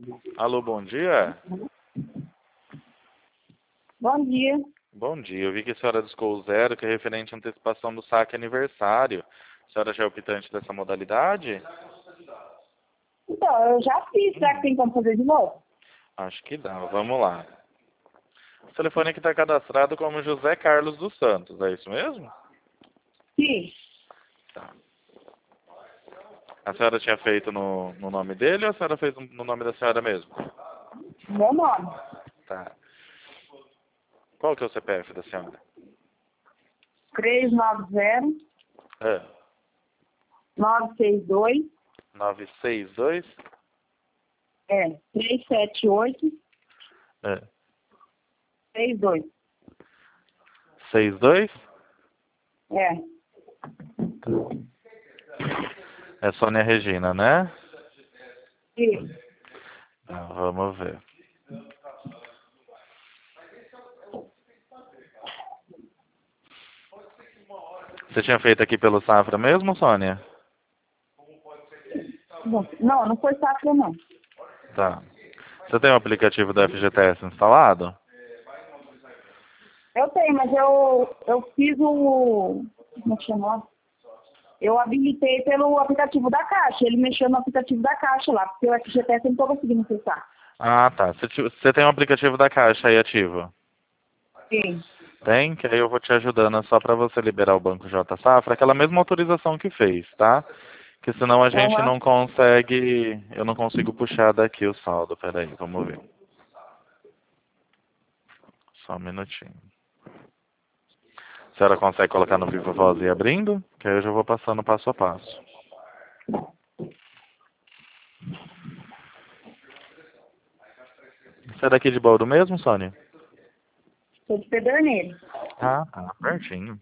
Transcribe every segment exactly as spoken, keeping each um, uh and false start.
Alô, bom dia. Bom dia. Bom dia. Eu vi que a senhora discou o zero, que é referente à antecipação do saque aniversário. A senhora já é optante dessa modalidade? Então, eu já fiz. Será que Hum, tem como fazer de novo? acho que dá. Vamos lá. O telefone aqui está cadastrado como José Carlos dos Santos. É isso mesmo? Sim. Tá. A senhora tinha feito no, no nome dele ou a senhora fez no nome da senhora mesmo? Meu nome. Tá. Qual que é o C P F da senhora? três nove zero, É. nove seis dois, nove seis dois? é, três sete oito, É. seis dois. seis dois? É. É Sônia Regina, né? Sim. Tá, vamos ver. Você tinha feito aqui pelo Safra mesmo, Sônia? Bom, não, não foi safra, não. Tá. Você tem o aplicativo do F G T S instalado? Eu tenho, mas eu, eu fiz o... Como é que chamou? Eu habilitei pelo aplicativo da Caixa. Ele mexeu no aplicativo da Caixa lá, porque o F G T S eu não estou conseguindo acessar. Ah, tá. Você, te- você tem o aplicativo da Caixa aí ativo? Sim. Tem? Que aí eu vou te ajudando só para você liberar o Banco J Safra, aquela mesma autorização que fez, tá? Que senão a gente Aham. não consegue, eu não consigo puxar daqui o saldo. Peraí, vamos ver. Só um minutinho. A senhora consegue colocar no Viva Voz e ir abrindo? Que aí eu já vou passando passo a passo. Você é daqui de Bauru mesmo, Sônia? Estou de Pederneiras. Ah, tá, pertinho.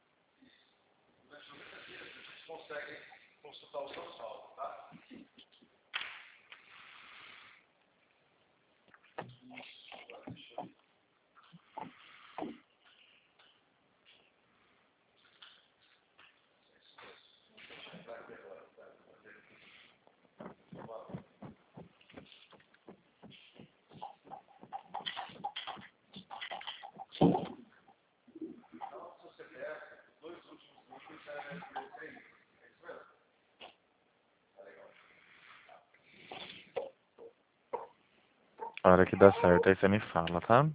A hora que dá certo, aí você me fala, tá?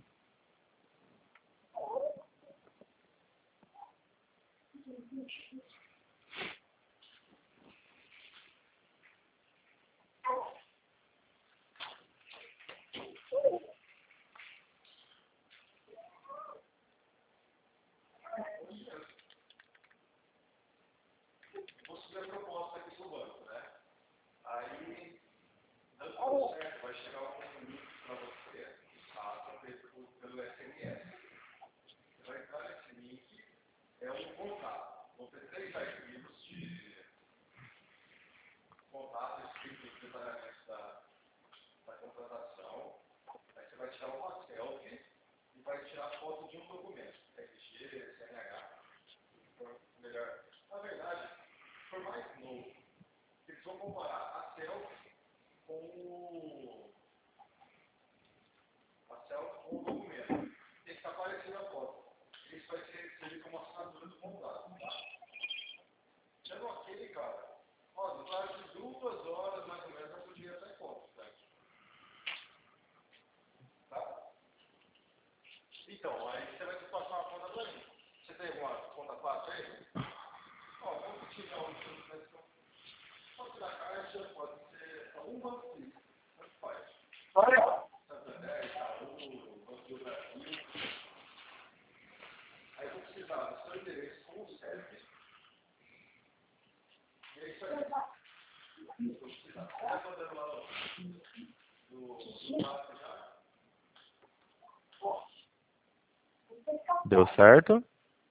Olha. Deu certo?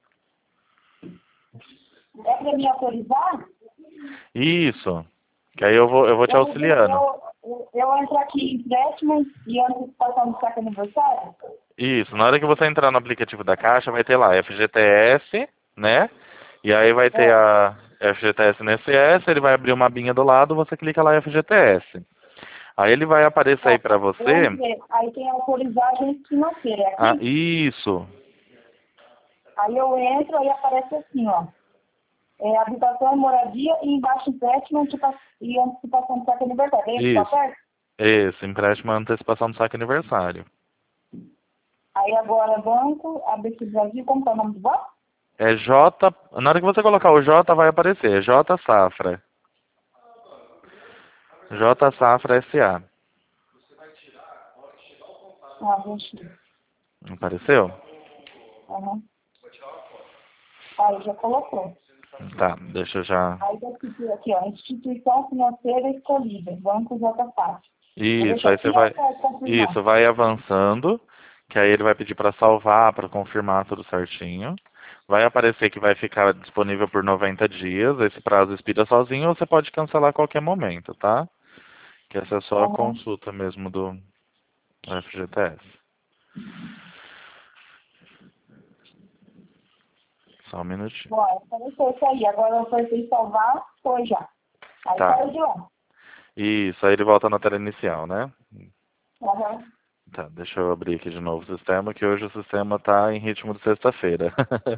É para me autorizar? Isso. Que aí eu vou, eu vou te Eu, auxiliando. eu, eu, eu entro aqui em empréstimo e antecipação do saque aniversário? Isso. Na hora que você entrar no aplicativo da Caixa, vai ter lá F G T S, né? E aí vai ter É. a F G T S no I C S, ele vai abrir uma abinha do lado, você clica lá em F G T S. Aí ele vai aparecer aí para você. Aí tem autorizar agente financeiro, é aqui? Ah, isso. Aí eu entro, aí aparece assim, ó. É, habitação e moradia e embaixo empréstimo e antecipação do saque aniversário. É isso, tá certo? Isso, empréstimo e antecipação do saque aniversário. Aí agora banco, A B C Brasil, como tá o nome do banco? É J, na hora que você colocar o J vai aparecer, é J Safra. J Safra S A. Ah, gente. Apareceu? Aham. Aí já colocou. Tá, deixa eu já... Aí tá escrito aqui, ó, instituição financeira escolhida, Banco J Fácil. Isso, aí você vai... Isso, vai avançando, que aí ele vai pedir para salvar, para confirmar tudo certinho. Vai aparecer que vai ficar disponível por noventa dias, esse prazo expira sozinho ou você pode cancelar a qualquer momento, tá? Que essa é só a Uhum. consulta mesmo do F G T S. Só um minutinho. Bom, apareceu isso aí. Agora eu apertei salvar, foi já. Aí Tá. saiu de lá. Isso, aí ele volta na tela inicial, né? Uhum. Tá, deixa eu abrir aqui de novo o sistema, que hoje o sistema tá em ritmo de sexta-feira.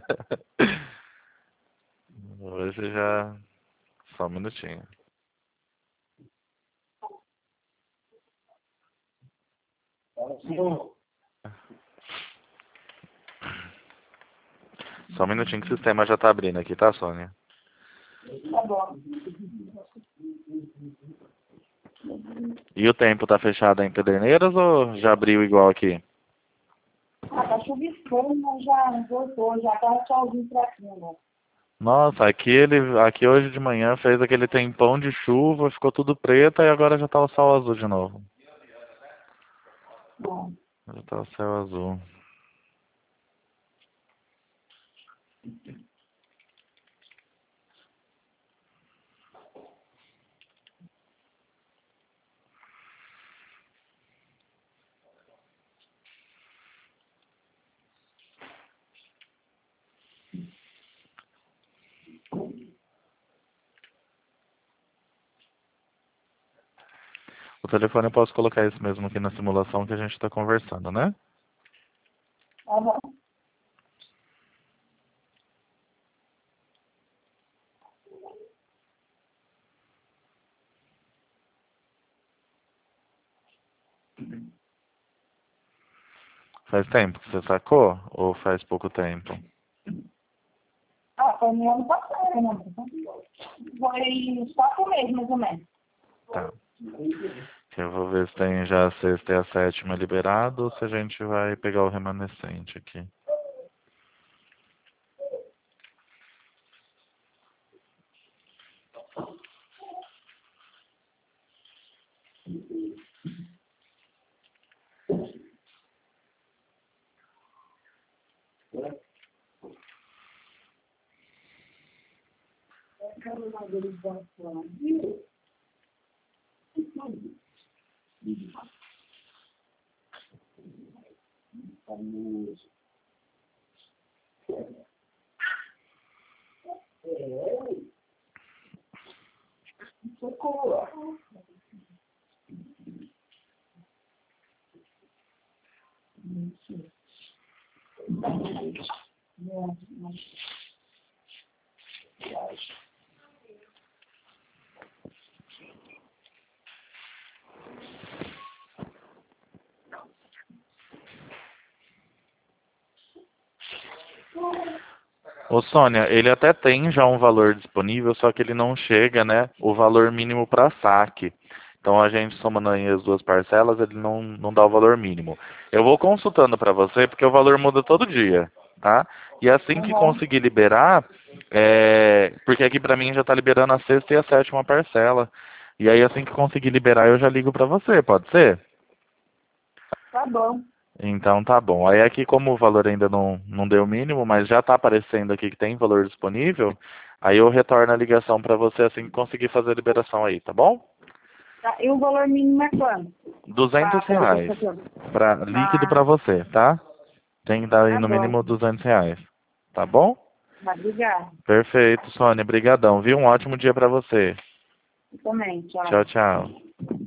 Hoje já... Só um minutinho. Só um minutinho que o sistema já tá abrindo aqui, tá, Sônia? Tá bom. E o tempo tá fechado em Pederneiras ou já abriu igual aqui? Ah, tá chuviscando, mas já voltou, já tá tchauzinho pra cima. Nossa, aqui ele, aqui hoje de manhã fez aquele tempão de chuva, ficou tudo preto e agora já tá o céu azul de novo. Bom. Já tá o céu azul. O telefone eu posso colocar isso mesmo aqui na simulação que a gente tá conversando, né? Uhum. Faz tempo que você sacou ou faz pouco tempo? Ah, foi no ano passado, né? Foi quatro meses, mais ou menos. Tá. Eu vou ver se tem já a sexta e a sétima liberado ou se a gente vai pegar o remanescente aqui. Ô Sônia, ele até tem já um valor disponível, só que ele não chega, né, o valor mínimo para saque. Então a gente somando aí as duas parcelas, ele não, não dá o valor mínimo. Eu vou consultando para você, porque o valor muda todo dia, tá? E assim que Uhum. conseguir liberar, é... porque aqui para mim já tá liberando a sexta e a sétima parcela. E aí assim que conseguir liberar, eu já ligo para você, pode ser? Tá bom. Então tá bom. Aí aqui como o valor ainda não, não deu o mínimo, mas já está aparecendo aqui que tem valor disponível, aí eu retorno a ligação para você assim que conseguir fazer a liberação aí, tá bom? Tá. E o valor mínimo é quanto? duzentos Tá, reais. Pra, líquido tá, para você, tá? Tem que dar aí tá no bom. mínimo duzentos reais. Tá bom? Tá, obrigada. Perfeito, Sônia. Brigadão, viu? Um ótimo dia para você. Eu também, tchau. Tchau, tchau.